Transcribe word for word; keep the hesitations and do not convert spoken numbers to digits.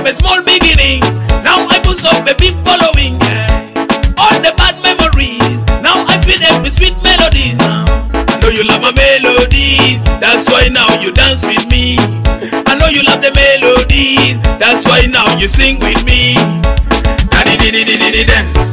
from a small beginning. Now I boost up a big following. Yeah. All the bad memories, now I feel them with sweet melodies. Now I know you love my melodies, that's why now you dance with me. I know you love the melodies, that's why now you sing with me. Dance.